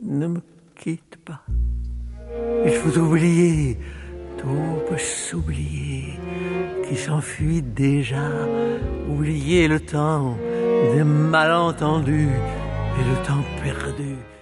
Ne me quitte pas. Il faut oublier, tout peut s'oublier, qui s'enfuit déjà. Oublier le temps des malentendus et le temps perdu.